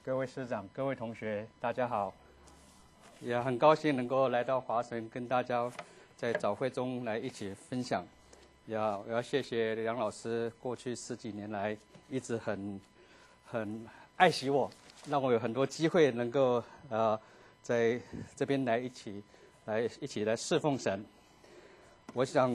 各位师长、各位同学，大家好！也很高兴能够来到华神，跟大家在早会中来一起分享。我要谢谢梁老师过去10几年来一直很爱惜我，让我有很多机会能够在这边来一起来侍奉神。我想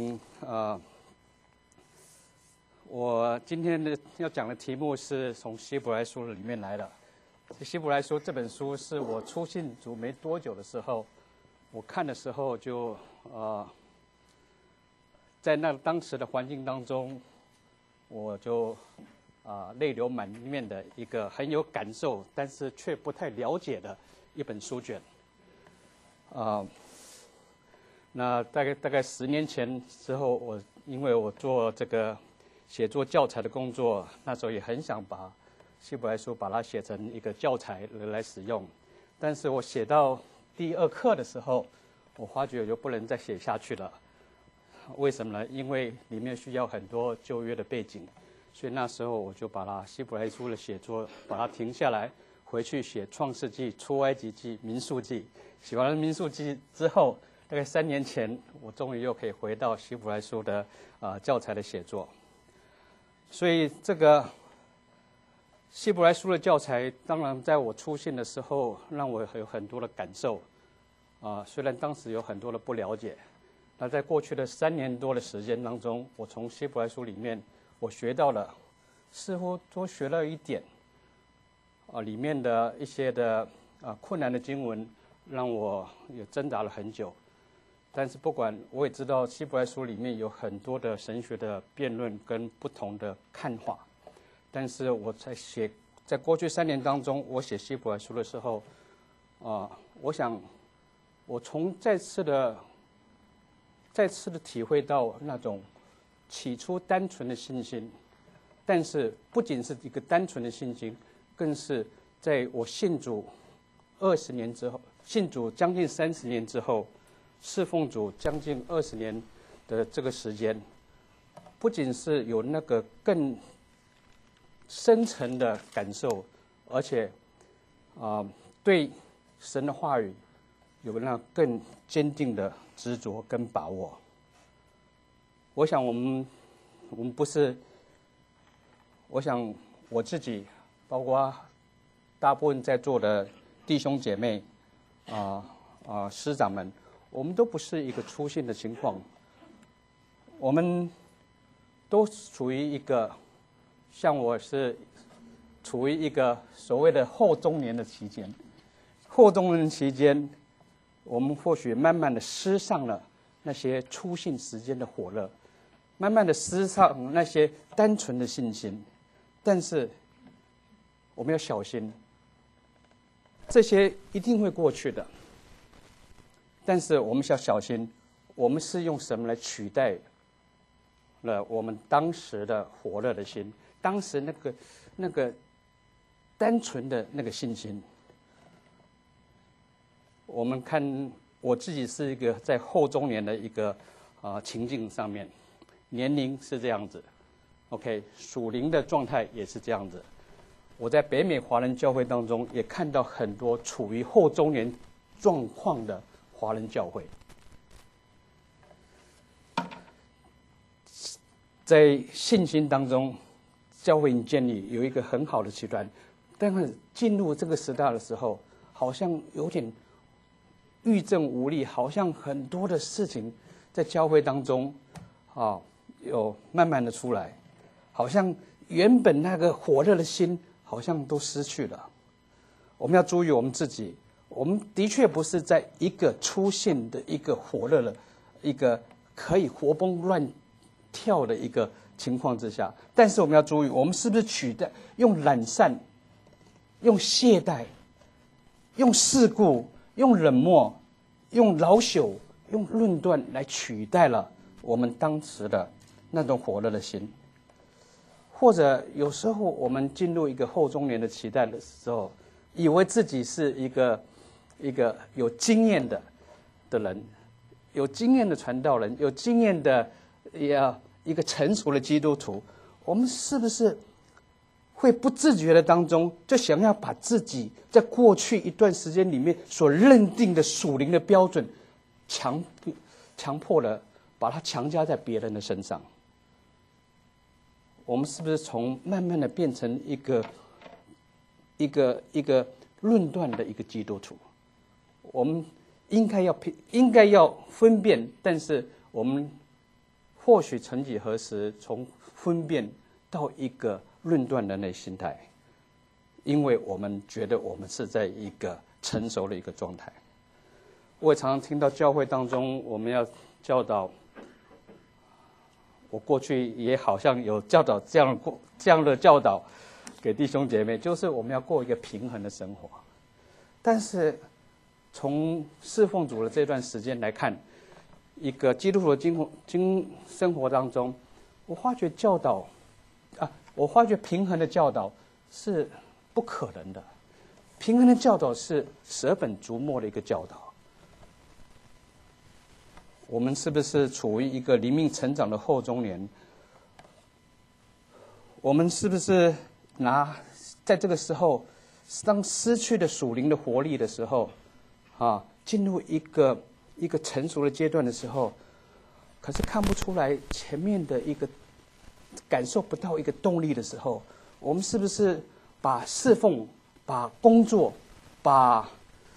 我今天要讲的题目是从希伯来书里面来的。希伯来书这本书是我初信主没多久的时候，我看的时候就在那当时的环境当中，我就泪流满面的一个很有感受，但是却不太了解的一本书卷。那大概10年前之后，因为我做这个写作教材的工作，那时候也很想把希伯来书把它写成一个教材来使用，但是我写到第2课的时候，我发觉我就不能再写下去了。为什么呢？因为里面需要很多旧约的背景，所以那时候我就把它希伯来书的写作把它停下来，回去写创世纪、出埃及记、民数记。写完了民数记之后，大概3年前，我终于又可以回到希伯来书的教材的写作。所以这个希伯来书的教材，当然在我初信的时候，让我有很多的感受。虽然当时有很多的不了解，那在过去的3年多的时间当中，我从希伯来书里面，我学到了，似乎多学了一点。里面的一些的困难的经文，让我也挣扎了很久。但是不管，我也知道希伯来书里面有很多的神学的辩论跟不同的看法。但是我在过去3年当中，我写希伯来书的时候，我想我再次的体会到那种起初单纯的信心，但是不仅是一个单纯的信心，更是在我信主20年之后，信主将近30年之后，侍奉主将近20年的这个时间，不仅是有那个更深层的感受，而且对神的话语有那更坚定的执着跟把握。我想我们不是，我想我自己，包括大部分在座的弟兄姐妹师长们，我们都不是一个初信的情况，我们都处于一个，像我是处于一个所谓的后中年的期间。后中年期间，我们或许慢慢的失上了那些初信时间的火热，慢慢的失上那些单纯的信心。但是我们要小心，这些一定会过去的。但是我们要小心，我们是用什么来取代了我们当时的火热的心，当时那个单纯的那个信心。我们看我自己是一个在后中年的一个情境上面，年龄是这样子 ，OK， 属灵的状态也是这样子。我在北美华人教会当中也看到很多处于后中年状况的华人教会。在信心当中，教会建立有一个很好的期待，但是进入这个时代的时候，好像有点欲振无力，好像很多的事情在教会当中有慢慢的出来，好像原本那个火热的心好像都失去了。我们要注意我们自己，我们的确不是在一个出现的一个火热的一个可以活蹦乱跳的一个情况之下，但是我们要注意，我们是不是取代用懒散、用懈怠、用世故、用冷漠、用老朽、用论断来取代了我们当时的那种火热的心。或者有时候我们进入一个后中年的期待的时候，以为自己是一个有经验的人，有经验的传道人，有经验的一个成熟的基督徒，我们是不是会不自觉的当中，就想要把自己在过去一段时间里面所认定的属灵的标准，强迫的把它强加在别人的身上。我们是不是从慢慢的变成一个论断的一个基督徒？我们应该要分辨，但是我们或许曾几何时从分辨到一个论断人的心态，因为我们觉得我们是在一个成熟的一个状态。我也常常听到教会当中我们要教导，我过去也好像有教导这样的教导给弟兄姐妹，就是我们要过一个平衡的生活。但是从侍奉主的这段时间来看，一个基督徒的生活当中，我发觉平衡的教导是不可能的。平衡的教导是舍本逐末的一个教导。我们是不是处于一个灵命成长的后中年？我们是不是在这个时候，当失去了属灵的活力的时候，进入一个成熟的阶段的时候，可是看不出来前面的一个感受不到一个动力的时候，我们是不是把侍奉、把工作、把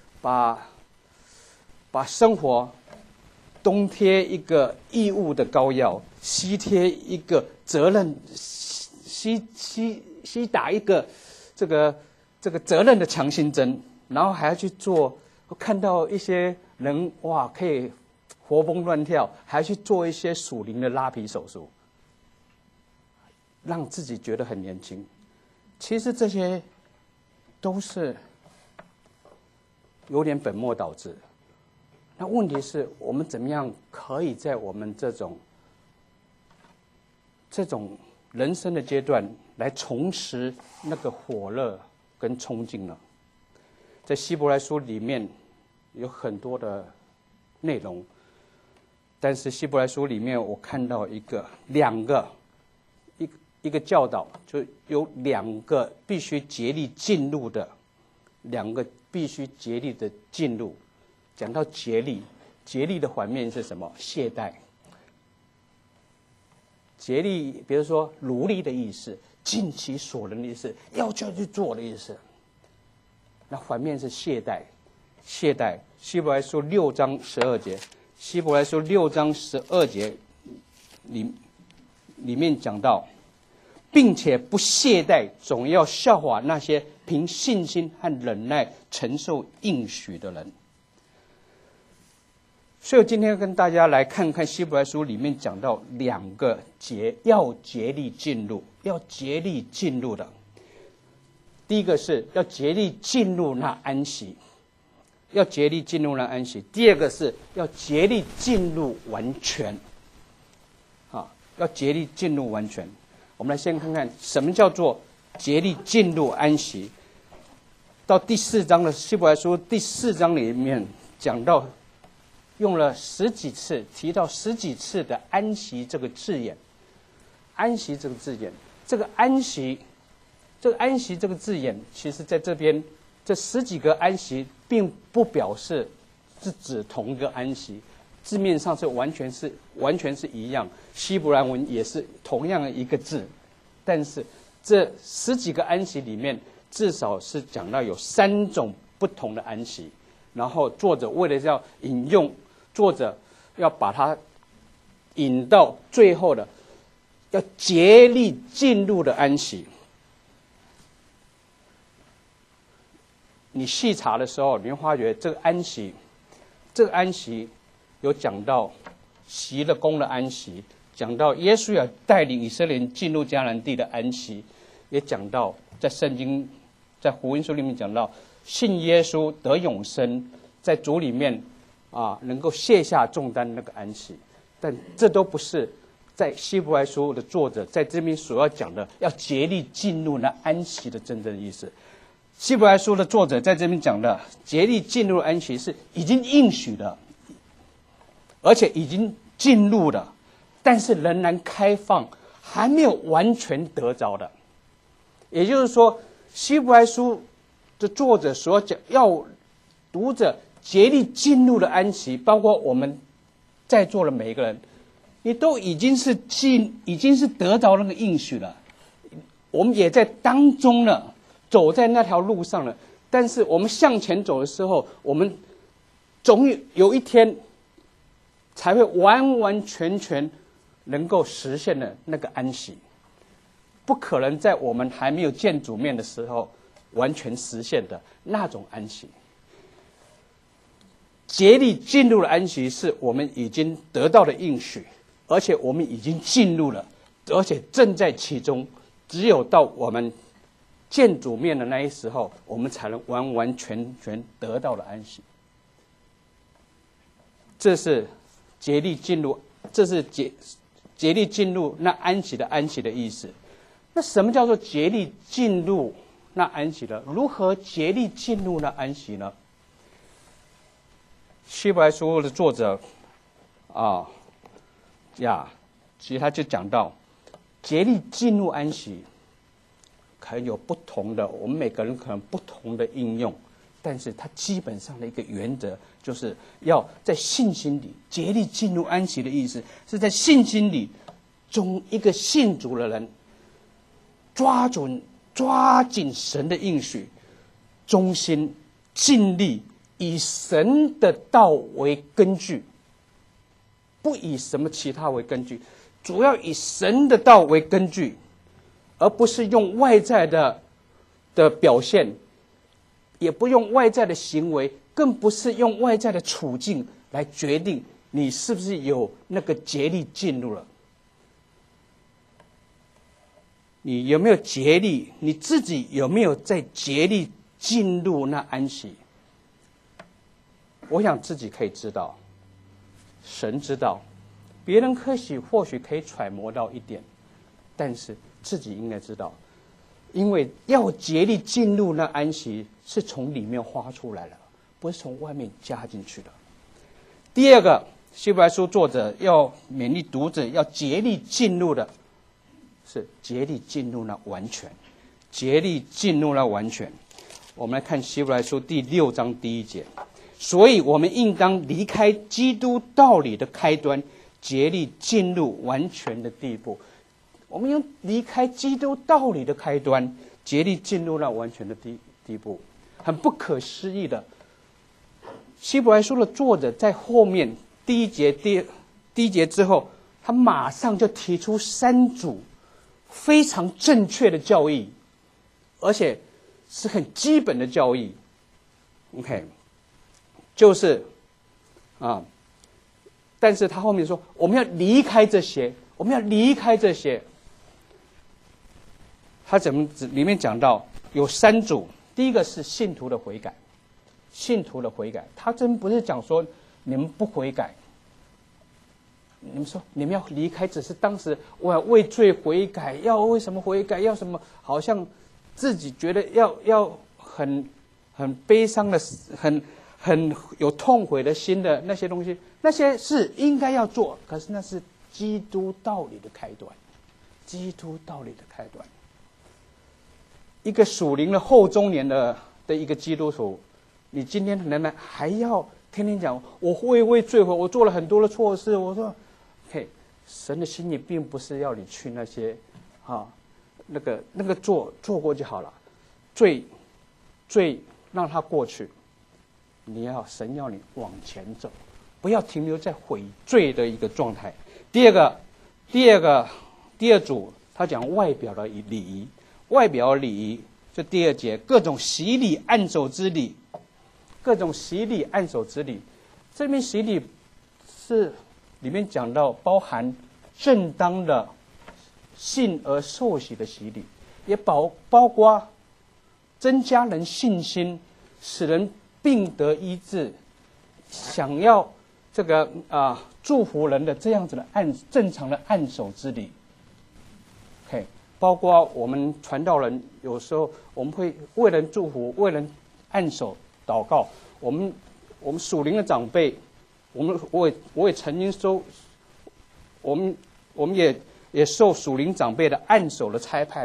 生活东贴一个义务的膏药，西贴一个责任，西打一个这个责任的强心针，然后还要去做，看到一些人可以活蹦乱跳，还要去做一些属灵的拉皮手术，让自己觉得很年轻。其实这些都是有点本末倒置。那问题是我们怎么样可以在我们这种人生的阶段来重拾那个火热跟冲劲呢？在希伯来书里面有很多的内容，但是希伯来书里面我看到一个教导，就有两个必须竭力进入的进入。讲到竭力的反面是什么？懈怠。竭力，比如说努力的意思，尽其所能的意思，要去做的意思。那反面是懈怠。希伯来书6章12节，希伯来书6章12节里面讲到，并且不懈怠，总要效法那些凭信心和忍耐承受应许的人。所以我今天跟大家来看看希伯来书里面讲到两个要竭力进入的。第一个是要竭力进入那安息，第二个是要竭力进入完全。要竭力进入完全。我们来先看看什么叫做竭力进入安息。到第4章的希伯来书第4章里面讲到，用了提到十几次的安息这个字眼。这个安息这个字眼，其实在这边这10几个安息并不表示是指同一个安息，字面上是完全是一样，希伯来文也是同样的一个字，但是这10几个安息里面，至少是讲到有3种不同的安息，然后作者为了要引用，作者要把它引到最后的，要竭力进入的安息。你细查的时候，你会发觉这个安息有讲到习了功的安息，讲到耶稣要带领以色列人进入迦南地的安息，也讲到在圣经在福音书里面讲到信耶稣得永生，在主里面能够卸下重担那个安息。但这都不是在希伯来书的作者在这边所要讲的要竭力进入那安息的真正意思。希伯来书的作者在这边讲的竭力进入安息是已经应许的，而且已经进入了，但是仍然开放，还没有完全得着的。 也就是说，希伯来书的作者所讲，要读者竭力进入了安息，包括我们在座的每一个人，你都已经是得着那个应许了。我们也在当中了，走在那条路上了。但是我们向前走的时候，我们总有一天才会完完全全能够实现的那个安息，不可能在我们还没有见主面的时候完全实现的那种安息。竭力进入了安息，是我们已经得到的应许，而且我们已经进入了，而且正在其中。只有到我们见主面的那一时候，我们才能完完全全得到了安息。这是竭力进入，这是竭力进入那安息的意思。那什么叫做竭力进入那安息呢？如何竭力进入那安息呢？希伯来书的作者其实他就讲到，竭力进入安息，可能有不同的，我们每个人可能不同的应用，但是它基本上的一个原则，就是要在信心里竭力进入安息的意思，是在信心里中一个信主的人，抓紧神的应许，忠心尽力，以神的道为根据，不以什么其他为根据，主要以神的道为根据，而不是用外在的表现，也不用外在的行为，更不是用外在的处境来决定你是不是有那个竭力进入了。你有没有竭力？你自己有没有在竭力进入那安息？我想自己可以知道，神知道，别人或许可以揣摩到一点，但是自己应该知道，因为要竭力进入那安息，是从里面花出来的，不是从外面加进去的。第二个，希伯来书作者要勉励读者要竭力进入的，是竭力进入那完全，竭力进入那完全。我们来看希伯来书第6章第1节，所以我们应当离开基督道理的开端，竭力进入完全的地步。我们要离开基督道理的开端，竭力进入那完全的地步。很不可思议的，希伯来书的作者在后面第一节之后，他马上就提出3组非常正确的教义，而且是很基本的教义。OK， 就是但是他后面说我们要离开这些，我们要离开这些。他里面讲到有3组，第一个是信徒的悔改，信徒的悔改，他真不是讲说你们不悔改，你们说你们要离开，只是当时我要为罪悔改，要为什么悔改，要什么，好像自己觉得要很悲伤的，很有痛悔的心的那些东西，那些是应该要做，可是那是基督道理的开端，基督道理的开端。一个属灵的后中年的一个基督徒，你今天仍然还要天天讲我会为罪悔，我做了很多的错事，我说神的心意并不是要你去那些那个做过就好了，罪让它过去，神要你往前走，不要停留在悔罪的一个状态。第二组他讲外表的礼仪，外表礼仪，这第2节，各种洗礼按手之礼，各种洗礼按手之礼。这边洗礼是里面讲到包含正当的信而受洗的洗礼，也包括增加人信心，使人病得医治，想要这个祝福人的这样子的正常的按手之礼。OK， 包括我们传道人有时候我们会为人祝福，为人按手祷告。我们属灵的长辈，我也曾经我们也受属灵长辈的按手的差派里，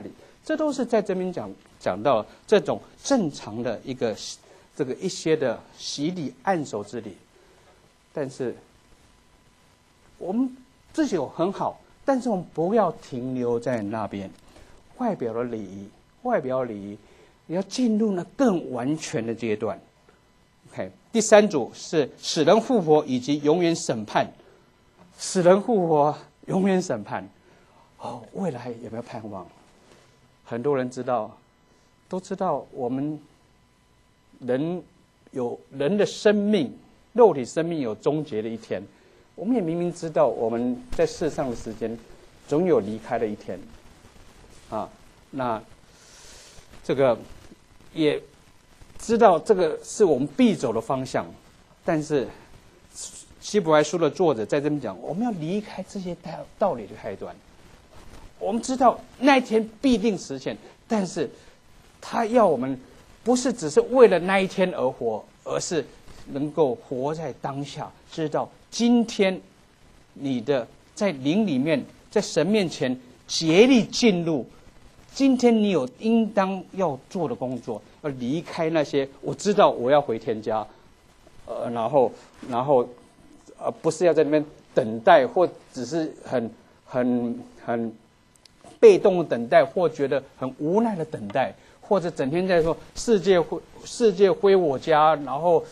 这都是在这边讲到这种正常的一些的洗礼按手之礼。但是我们这些很好，但是我们不要停留在那边，外表的礼仪，你要进入那更完全的阶段。OK， 第三组是使人复活以及永远审判。使人复活，永远审判。未来有没有盼望？很多人都知道我们人的生命，肉体生命有终结的一天。我们也明明知道我们在世上的时间总有离开的一天那这个也知道这个是我们必走的方向，但是希伯来书的作者在这边讲，我们要离开这些道理的开端。我们知道那一天必定实现，但是他要我们不是只是为了那一天而活，而是能够活在当下，知道今天你的在灵里面，在神面前竭力进入，今天你有应当要做的工作，而离开那些我知道我要回天家，然后不是要在那边等待，或只是很被动的等待，或觉得很无奈的等待，或者整天在说世界归我家，然后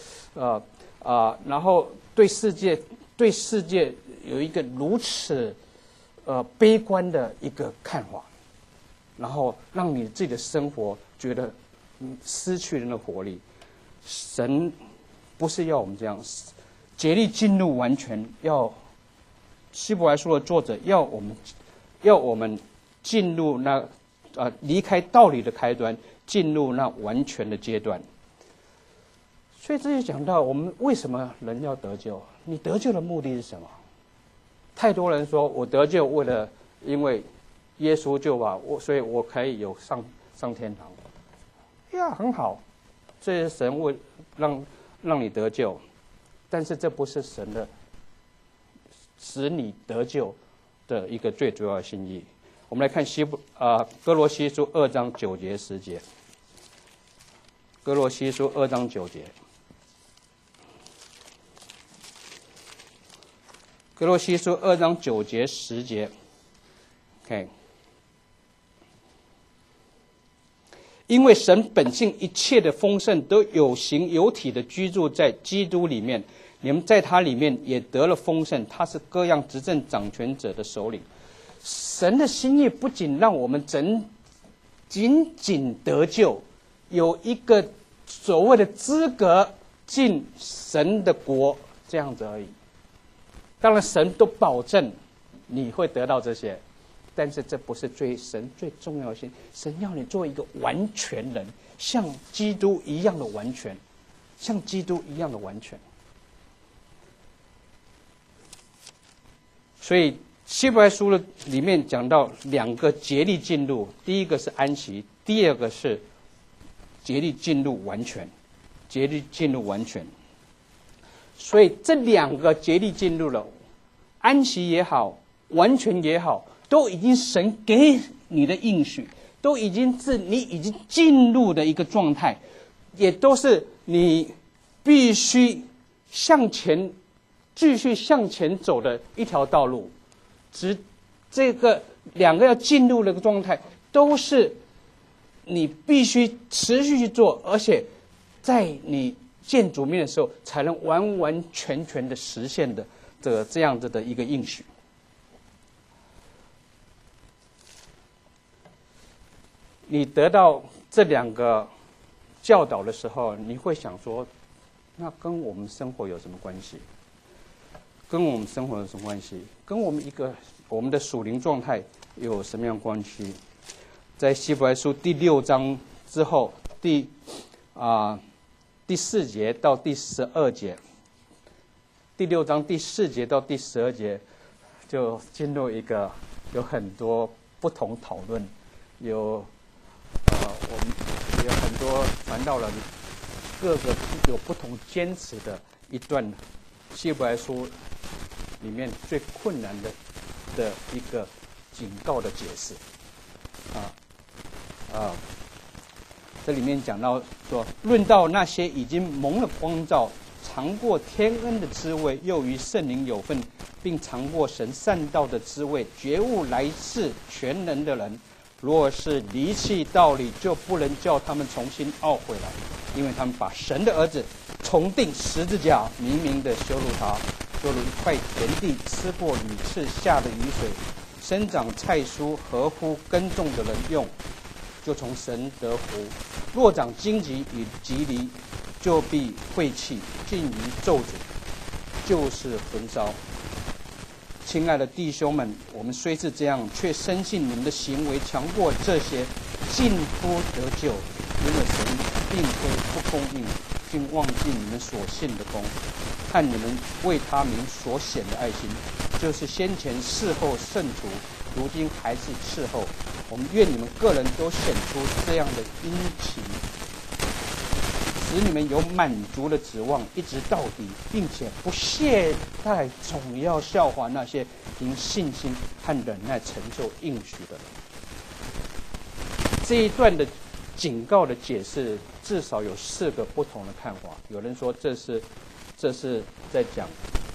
对世界有一个如此悲观的一个看法，然后让你自己的生活觉得失去了那活力。神不是要我们这样竭力进入完全，希伯来书的作者要我们进入那离开道理的开端，进入那完全的阶段。所以这就讲到我们为什么人要得救？你得救的目的是什么？太多人说我得救因为耶稣救吧，所以我可以有上天堂。很好，这是神为让你得救，但是这不是神的使你得救的一个最主要的心意。我们来看哥罗西书2章9节10节。哥罗西书2章9节。哥罗西书2章9节10节。OK。因为神本性一切的丰盛都有形有体的居住在基督里面，你们在他里面也得了丰盛，他是各样执政掌权者的首领。神的心意不仅让我们仅仅得救，有一个所谓的资格进神的国这样子而已。当然神都保证你会得到这些，但是这不是神最重要的心。神要你做一个完全人，像基督一样的完全，像基督一样的完全。所以希伯来书里面讲到2个竭力进入，第一个是安息，第二个是竭力进入完全，竭力进入完全。所以这2个竭力进入了，安息也好，完全也好，都已经神给你的应许，都已经是你已经进入的一个状态，也都是你必须继续向前走的一条道路。这个2个要进入的一个状态，都是你必须持续去做，而且在你见主面的时候，才能完完全全的实现的这样子的一个应许。你得到这2个教导的时候，你会想说，那跟我们生活有什么关系？跟我们生活有什么关系？跟我们的属灵状态有什么样关系？在希伯来书第6章之后，第4节到第12节，第6章第4节到第12节，就进入一个有很多不同讨论，我们有很多传道人各个有不同坚持的一段希伯来书里面最困难的一个警告的解释这里面讲到说，论到那些已经蒙了光照，尝过天恩的滋味，又与圣灵有份，并尝过神善道的滋味，觉悟来世全能的人，若是离弃道理，就不能叫他们重新懊悔了，因为他们把神的儿子重钉十字架，明明的羞辱他，就如一块田地吃过屡次下的雨水，生长菜蔬，合乎耕种的人用，就从神得福；若长荆棘与棘藜，就必晦气，尽于咒诅，就是焚烧。亲爱的弟兄们，我们虽是这样，却深信你们的行为强过这些，尽乎得救，因为神并非不公义，竟忘记你们所信的功，看你们为他名所显的爱心，就是先前伺候圣徒，如今还是伺候。我们愿你们个人都显出这样的殷勤，使你们有满足的指望，一直到底，并且不懈怠，总要效法那些凭信心和忍耐成就应许的人。这一段的警告的解释，至少有4个不同的看法。有人说这是在讲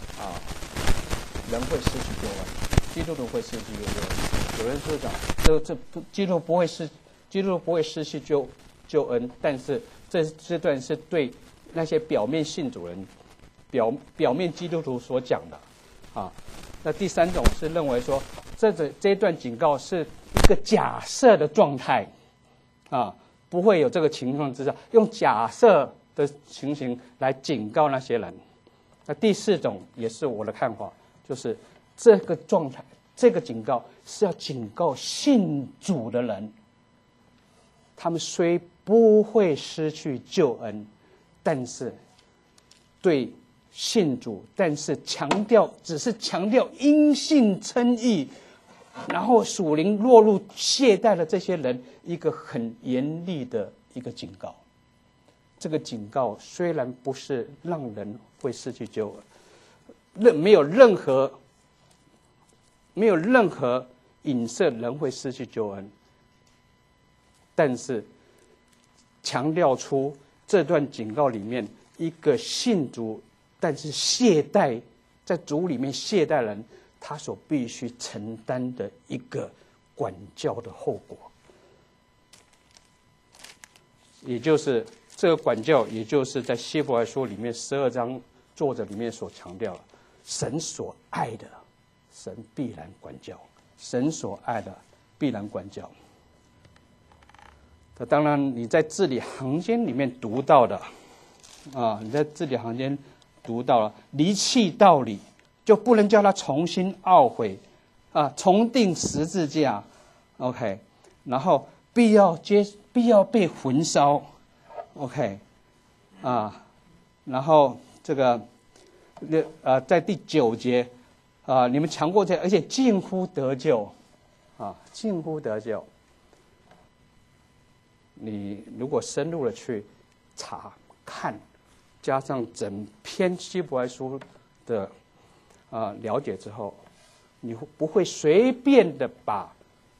人会失去救恩，基督徒会失去救恩。有人说讲基督不会失去救恩，但是这段是对那些表面信主人、表面基督徒所讲的那第3种是认为说这一段警告是一个假设的状态不会有这个情况之下，用假设的情形来警告那些人。那第4种也是我的看法，就是这个状态。这个警告是要警告信主的人，他们虽不会失去救恩，但是对信主，但是只是强调因信称义，然后属灵落入懈怠的这些人，一个很严厉的一个警告。这个警告虽然不是让人会失去救恩，没有任何影射人会失去救恩，但是强调出这段警告里面一个信主但是懈怠，在主里面懈怠人，他所必须承担的一个管教的后果，也就是这个管教，也就是在希伯来书里面12章作者里面所强调的，神所爱的，神必然管教，神所爱的必然管教。当然，你在字里行间里面读到的，你在字里行间读到了离弃道理，就不能叫他重新懊悔，重定十字架 ，OK， 然后必要被焚烧 ，OK， 然后这个在第9节。你们强过这，而且近乎得救，近乎得救。你如果深入的去查看，加上整篇希伯来书的了解之后，你不会随便的把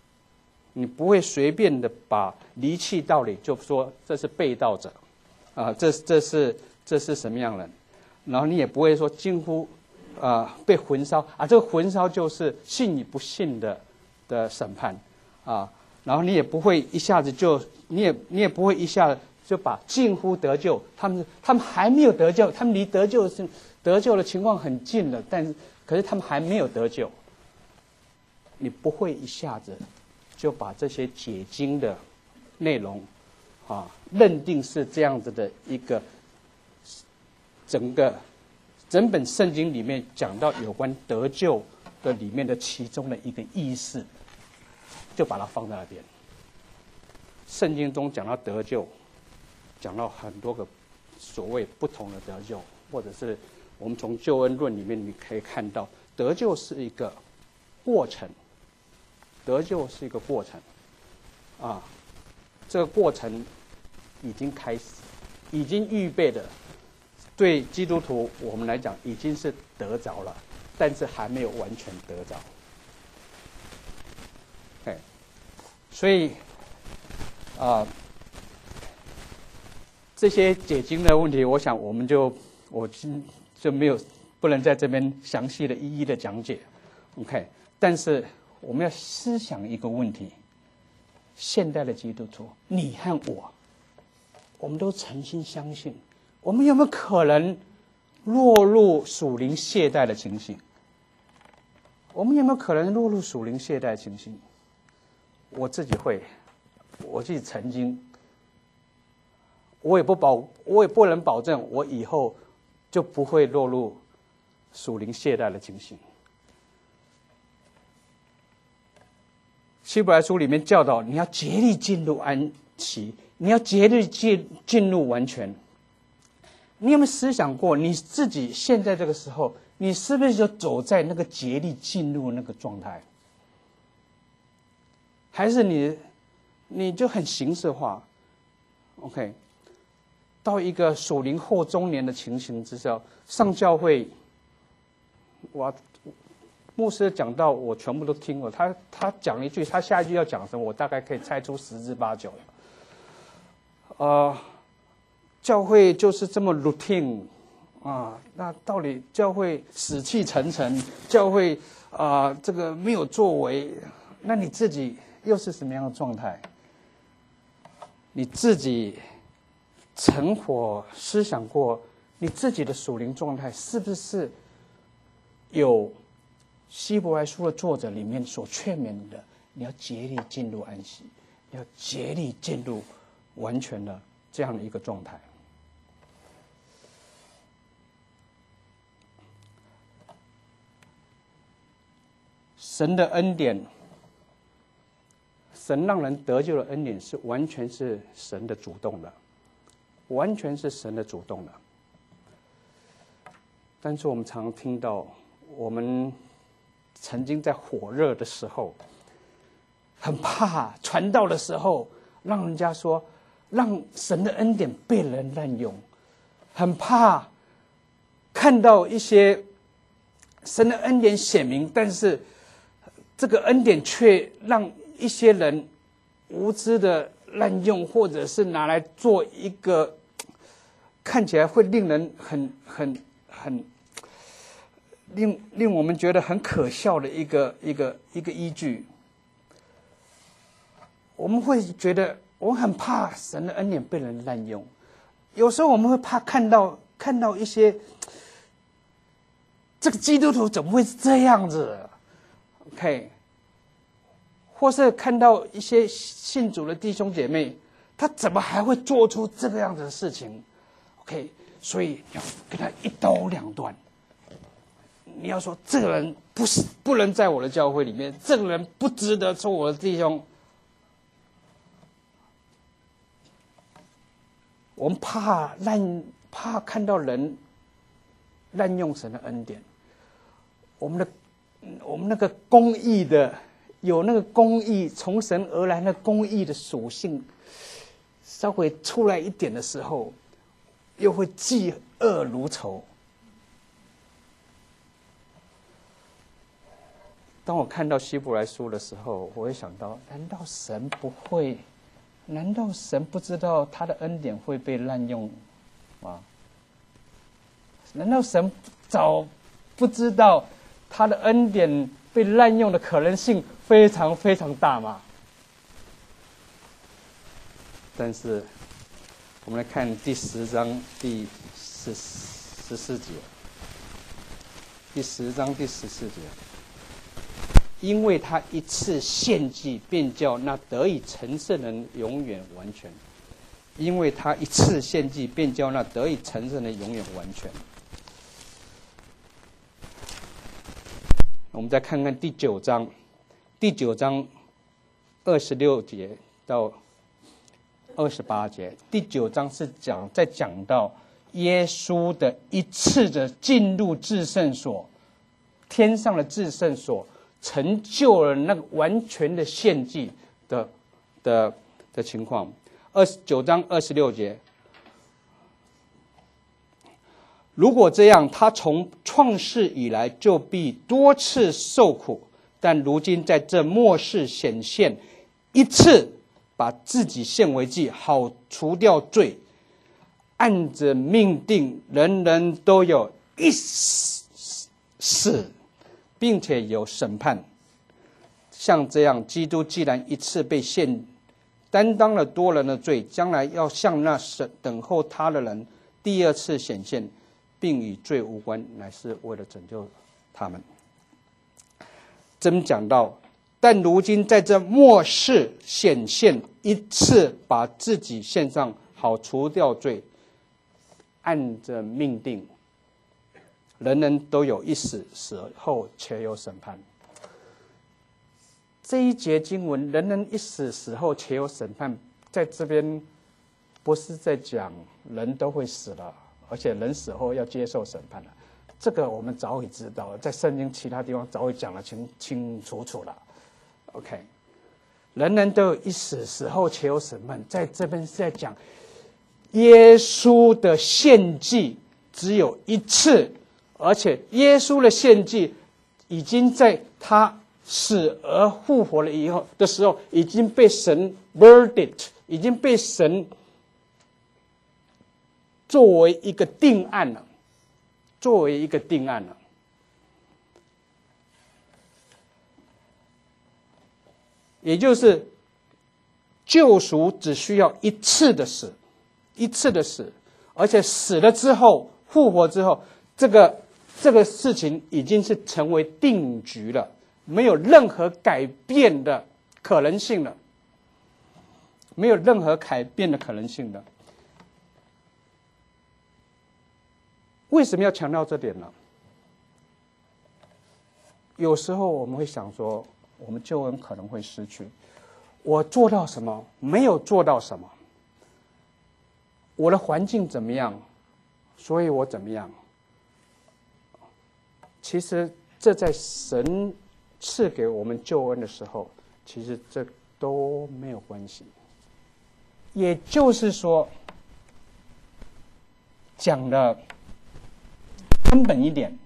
离弃道理就说这是背道者，这是什么样的人，然后你也不会说近乎。被焚烧这个焚烧就是信与不信的审判然后你也不会一下子你也不会一下子就把近乎得救，他们还没有得救，他们离得救的情况很近了，可是他们还没有得救，你不会一下子就把这些解经的内容认定是这样子的一个整本圣经里面讲到有关得救的里面的其中的一个意思，就把它放在那边。圣经中讲到得救，讲到很多个所谓不同的得救，或者是我们从救恩论里面你可以看到，得救是一个过程，得救是一个过程这个过程已经开始，已经预备的。对基督徒我们来讲已经是得着了，但是还没有完全得着。所以这些解经的问题，我想我就不能在这边详细的一一的讲解 ，OK。但是我们要思想一个问题：现代的基督徒，你和我们都诚心相信，我们有没有可能落入属灵懈怠的情形？我们有没有可能落入属灵懈怠的情形？我自己曾经，我也不能保证我以后就不会落入属灵懈怠的情形。希伯来书里面教导你要竭力进入安息，你要竭力进入完全。你有没有思想过，你自己现在这个时候，你是不是就走在那个竭力进入那个状态？还是你就很形式化 ？OK， 到一个属灵后中年的情形之下，上教会，牧师讲到我全部都听了，他讲一句，他下一句要讲什么，我大概可以猜出10之8九了。教会就是这么 routine 啊，那到底教会死气沉沉，教会这个没有作为，那你自己又是什么样的状态？你自己曾否思想过，你自己的属灵状态是不是有希伯来书的作者里面所劝勉的？你要竭力进入安息，要竭力进入完全的这样的一个状态。神的恩典，神让人得救的恩典是完全是神的主动的，完全是神的主动的。但是我们常听到，我们曾经在火热的时候，很怕传道的时候，让人家说，让神的恩典被人滥用，很怕看到一些神的恩典显明，但是这个恩典却让一些人无知的滥用，或者是拿来做一个看起来会令人令我们觉得很可笑的一个依据。我们会觉得，我很怕神的恩典被人滥用。有时候我们会怕看到一些，这个基督徒怎么会是这样子 ？OK， 或是看到一些信主的弟兄姐妹，他怎么还会做出这个样子的事情 ？OK， 所以要跟他一刀两断。你要说这个人不能在我的教会里面，这个人不值得做我的弟兄。我们怕看到人滥用神的恩典，我们那个公义的，有那个公义从神而来的公义的属性稍微出来一点的时候，又会嫉恶如仇。当我看到希伯来书的时候，我会想到，难道神不知道他的恩典会被滥用吗？难道神早不知道他的恩典被滥用的可能性非常非常大吗？但是我们来看第10章第14节，第10章第14节。因为他一次献祭，便叫那得以成圣人永远完全。因为他一次献祭，便叫那得以成圣人永远完全。我们再看看第9章26节到28节。第9章是讲到耶稣的一次的进入至圣所，天上的至圣所。成就了那个完全的献祭的情况。9章26节，如果这样，他从创世以来就必多次受苦，但如今在这末世显现，一次把自己献为祭，好除掉罪。按着命定，人人都有一死，并且有审判。像这样，基督既然一次被献，担当了多人的罪，将来要向那等候他的人第二次显现，并与罪无关，乃是为了拯救他们。真讲到，但如今在这末世显现一次，把自己献上，好除掉罪。按着命定，人人都有一死，死后且有审判。这一节经文，人人一死，死后且有审判，在这边不是在讲人都会死了，而且人死后要接受审判了。这个我们早已知道了，在圣经其他地方早已讲得清清楚楚了。OK， 人人都有一死，死后且有审判，在这边是在讲耶稣的献祭只有一次，而且耶稣的献祭已经在他死而复活了以后的时候，已经被神 verdict， 已经被神作为一个定案了，作为一个定案了。也就是救赎只需要一次的死，一次的死，而且死了之后复活之后，这个事情已经是成为定局了，没有任何改变的可能性了，没有任何改变的可能性了。为什么要强调这点呢？有时候我们会想说，我们救恩可能会失去，我做到什么，没有做到什么，我的环境怎么样，所以我怎么样。其实这在神赐给我们救恩的时候，其实这都没有关系。也就是说，讲的根本一点，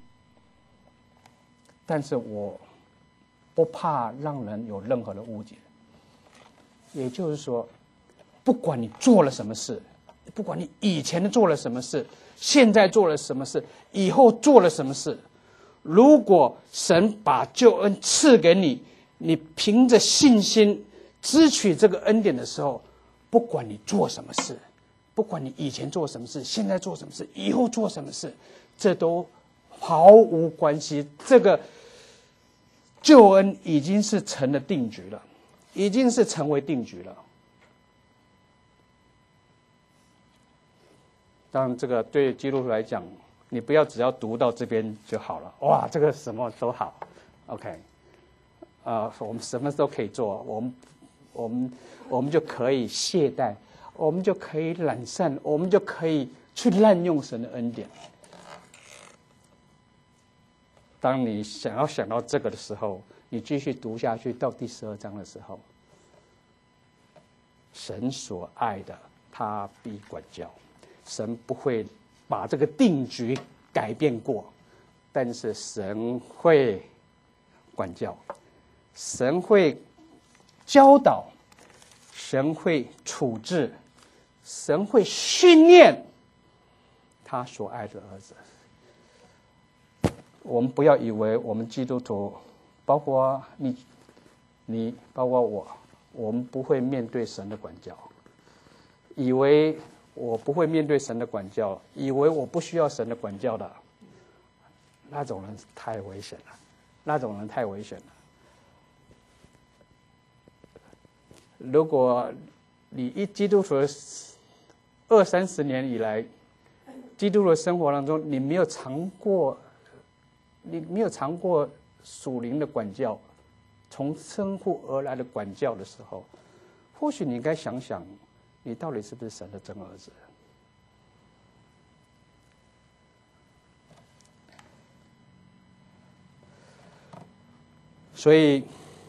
但是我不怕让人有任何的误解。也就是说，不管你做了什么事，不管你以前做了什么事，现在做了什么事，以后做了什么事，如果神把救恩赐给你，你凭着信心支取这个恩典的时候，不管你做什么事，不管你以前做什么事，现在做什么事，以后做什么事，这都毫无关系。这个救恩已经是成了定局了，已经是成为定局了。当然这个对基督徒来讲，你不要只要读到这边就好了，哇，这个什么都好 OK， 我们什么都可以做，我们就可以懈怠，我们就可以懒散，我们就可以去滥用神的恩典。当你想到这个的时候，你继续读下去到第12章的时候，神所爱的他必管教，神不会把这个定局改变过，但是神会管教，神会教导，神会处置，神会训练他所爱的儿子。我们不要以为我们基督徒，包括你包括我们不会面对神的管教，以为我不会面对神的管教，以为我不需要神的管教的，那种人太危险了，那种人太危险了。如果你基督徒20-30年以来，基督徒的生活当中，你没有尝过属灵的管教，从生父而来的管教的时候，或许你应该想想，你到底是不是神的真儿子？所以，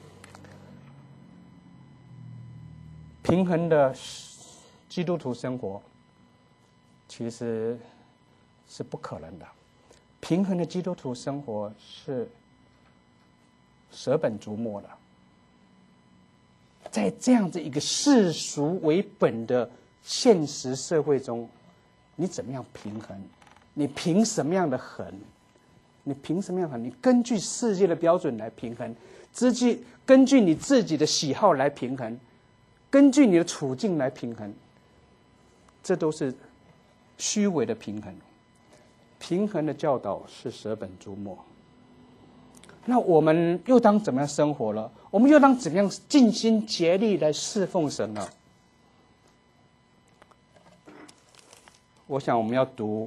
平衡的基督徒生活其实是不可能的。平衡的基督徒生活是舍本逐末的。 在这样子一个世俗为本的现实社会中，你怎么样平衡？你凭什么样的衡？你凭什么样的衡？你根据世界的标准来平衡，根据你自己的喜好来平衡，根据你的处境来平衡，这都是虚伪的平衡。平衡的教导是舍本逐末。那我们又当怎么样生活了？我们又当怎么样尽心竭力来侍奉神呢？我想我们要读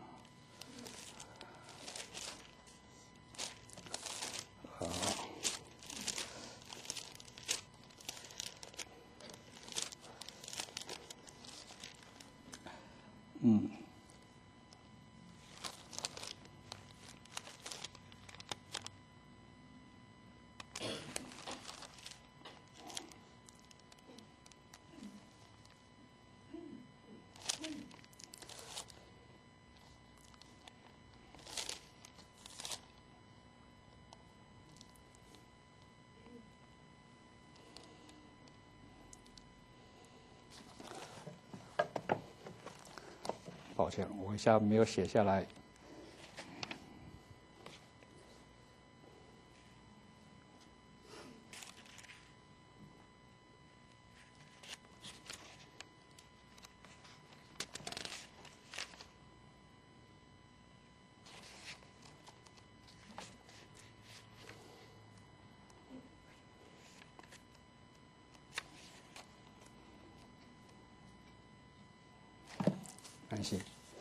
抱歉，我一下没有写下来。感谢。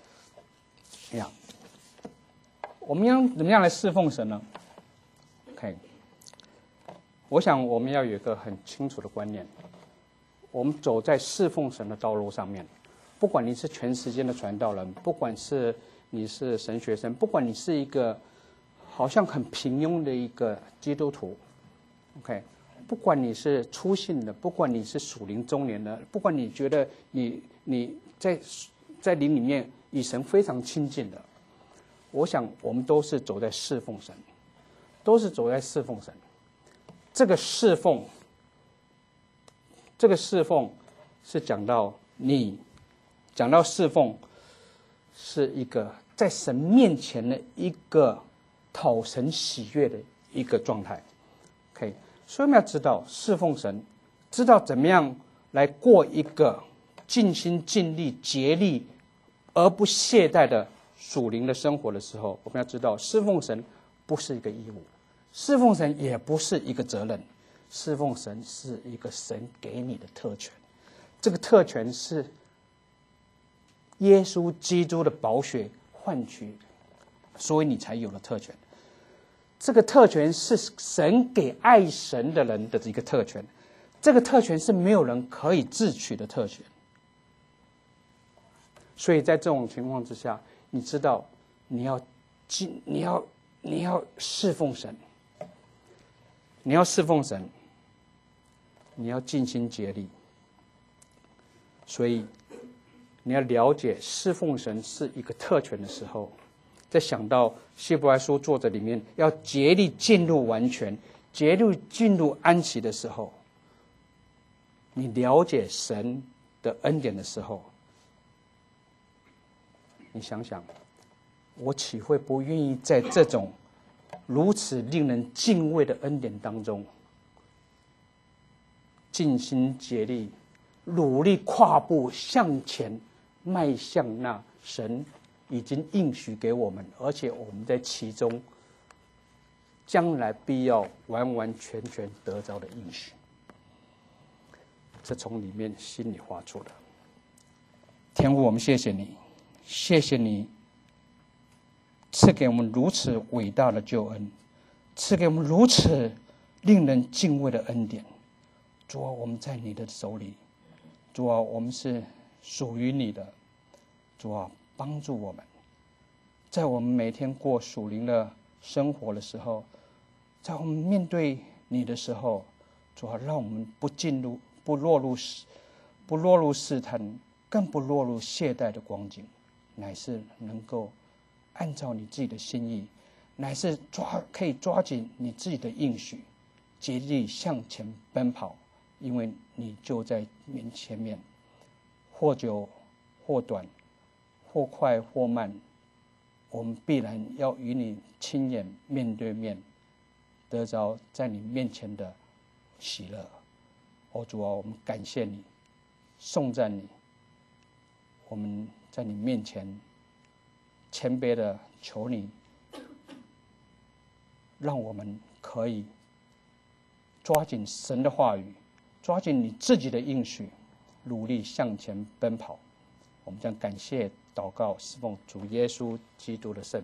我们要怎么样来侍奉神呢 ？OK， 我想我们要有一个很清楚的观念：我们走在侍奉神的道路上面，不管你是全时间的传道人，不管是你是神学生，不管你是一个好像很平庸的一个基督徒 ，OK， 不管你是初信的，不管你是属灵中年的，不管你觉得你在灵里面与神非常亲近的，我想我们都是走在侍奉神，都是走在侍奉神。这个侍奉是讲到侍奉是一个在神面前的一个讨神喜悦的一个状态。OK， 所以我们要知道侍奉神，知道怎么样来过一个尽心尽力竭力而不懈怠的属灵的生活的时候，我们要知道侍奉神不是一个义务，侍奉神也不是一个责任，侍奉神是一个神给你的特权。这个特权是耶稣基督的宝血换取，所以你才有了特权。这个特权是神给爱神的人的一个特权，这个特权是没有人可以自取的特权。所以在这种情况之下，你知道你要侍奉神，你要侍奉神，你要尽心竭力。所以你要了解侍奉神是一个特权的时候，在想到希伯来书作者里面要竭力进入完全，竭力进入安息的时候，你了解神的恩典的时候，你想想，我岂会不愿意在这种如此令人敬畏的恩典当中，尽心竭力，努力跨步向前，迈向那神已经应许给我们，而且我们在其中将来必要完完全全得着的应许。这从里面心里发出的。天父，我们谢谢你，谢谢你赐给我们如此伟大的救恩，赐给我们如此令人敬畏的恩典。主啊，我们在你的手里，主啊，我们是属于你的。主啊，帮助我们，在我们每天过属灵的生活的时候，在我们面对你的时候，主啊，让我们不落入试探，更不落入懈怠的光景，乃是能够按照你自己的心意，乃是可以抓紧你自己的应许，竭力向前奔跑， 因为你就在前面，或久或短，或快或慢，我们必然要与你亲眼面对面，得着在你面前的喜乐。主啊，我们感谢你，颂赞你，我们在你面前谦卑的求你，让我们可以抓紧神的话语，抓紧你自己的应许，努力向前奔跑。我们将感谢祷告，侍奉主耶稣基督的圣名。